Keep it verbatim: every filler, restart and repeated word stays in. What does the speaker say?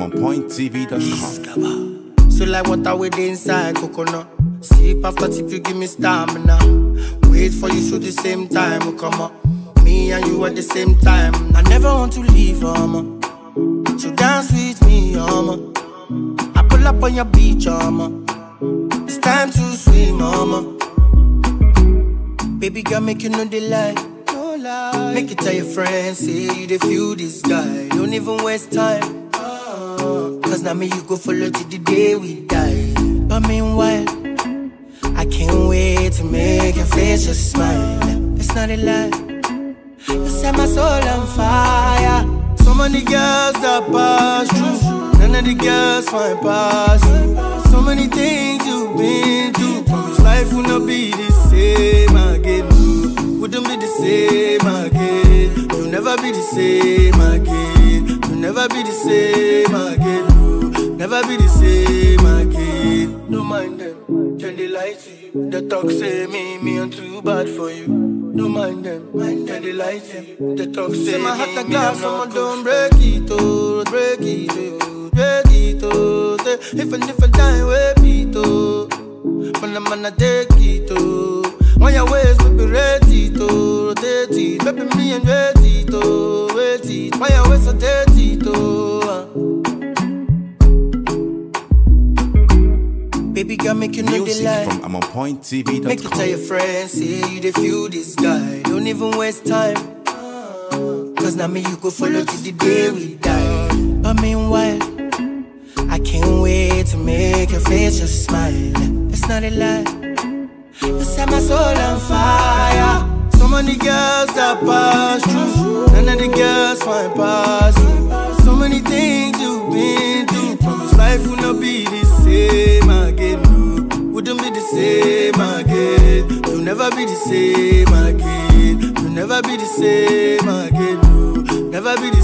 on point T V dot com. So like water with inside coconut. Sleep after tip, you give me stamina. Wait for you so the same time will come up. Me and you at the same time. I never want to leave, mama. So dance with me, mama. I pull up on your beach, mama. It's time to swim, mama. Baby girl, make you know the lie. No lie. Make it tell your friends, say you dey feel this guy. Don't even waste time. Oh. Cause now me you go follow till the day we die. But meanwhile, I can't wait to make your face just smile. It's not a lie. You set my soul on fire. So many girls that pass through, none of the girls find pass you. So many things you've been through. Promise life will not be the same again. Wouldn't be the same again. You'll never be the same again. You'll never be the same again. Never be the same again. Don't mind them, turn the light to you. The talk say me, me I'm too bad for you. Don't mind them, mind them, they lie to you. The talk say my heart a glass, someone don't break it, oh, break it, oh, break it, oh. If a different time, wait it, oh. When I'm gonna take it, oh. On your ways, baby, rate it, oh, rotate it. Baby, me and wait it, oh, wait it. On your ways, rotate it, oh. Baby girl, make you know Music the lie. from I'm on point T V dot com. Make you tell your friends, say you dey feel this guy. Don't even waste time. Cause now me you go follow till the day we die. But meanwhile, I can't wait to make your face just smile. It's not a lie. You set my soul on fire. So many girls that pass through, none of the girls find pass you. So many things you've been through. Promise life will not be the same again. No. Wouldn't be the same again. You'll never be the same again. You'll never be the same again. No. Never be the